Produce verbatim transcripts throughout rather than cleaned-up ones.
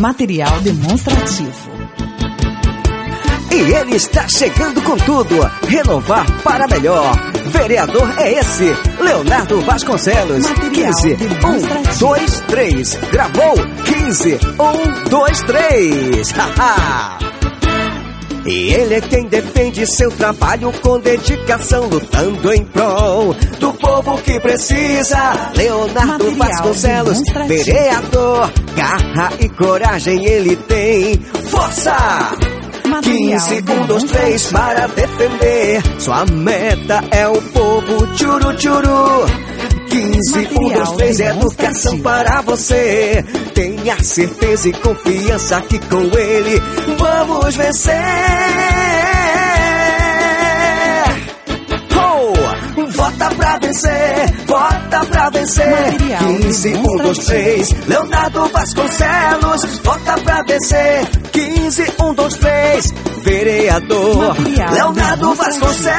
Material demonstrativo. E ele está chegando com tudo. Renovar para melhor. Vereador é esse, Leonardo Vasconcelos. quinze, um, dois, três. Gravou? quinze, um, dois, três. Haha! E ele é quem defende seu trabalho com dedicação, lutando em prol do povo que precisa. Leonardo Material Vasconcelos, vereador, garra e coragem ele tem. Força! quinze, um, dois, três para defender. Sua meta é o povo, tchuru, tchuru. quinze, um, dois, três, educação para você. Tenha certeza e confiança que com ele vamos vencer. Oh, vota pra vencer, vota pra vencer. quinze, um, dois, três, Leonardo Vasconcelos, vota pra vencer. quinze, um, dois, três, vereador Leonardo Vasconcelos.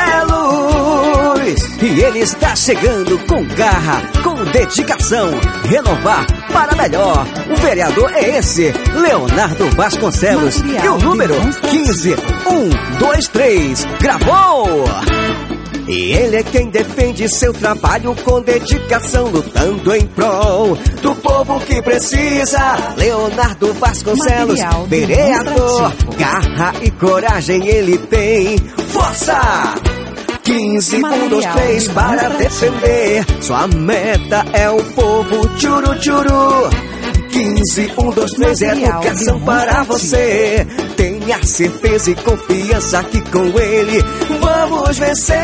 E ele está chegando com garra, com dedicação, renovar para melhor. O vereador é esse, Leonardo Vasconcelos. E o número quinze, um, dois, três, gravou! E ele é quem defende seu trabalho com dedicação, lutando em prol do povo que precisa. Leonardo Vasconcelos, vereador, garra e coragem ele tem. Força! quinze, um, dois, três para defender. Sua meta é o povo, tchuru, tchuru. quinze, um, dois, três, educação para você. Tenha certeza e confiança que com ele vamos vencer.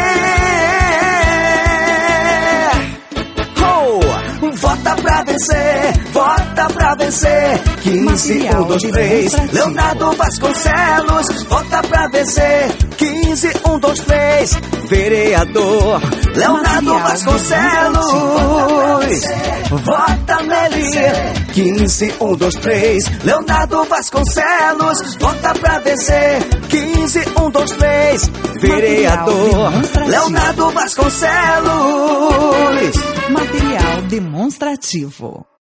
Oh, vota pra vencer, vota pra vencer. quinze, um, dois, três, Leonardo Vasconcelos, vota pra vencer. quinze, um, dois, três, vereador Leonardo Vasconcelos, vota nele. quinze, um, dois, três, Leonardo Vasconcelos, vota pra vencer. quinze, um, dois, três, vereador Leonardo Vasconcelos. Material demonstrativo.